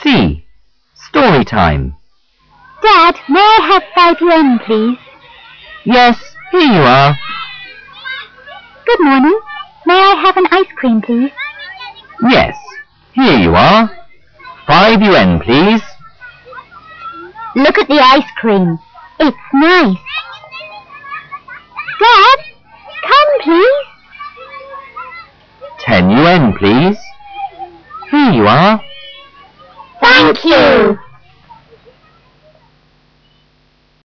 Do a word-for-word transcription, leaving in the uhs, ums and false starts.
C. Story time. Dad, may I have five yuan, please? Yes, here you are. Good morning. May I have an ice cream, please? Yes, here you are. Five yuan, please. Look at the ice cream. It's nice. Dad, come, please. Ten yuan, please. Here you are. Thank you.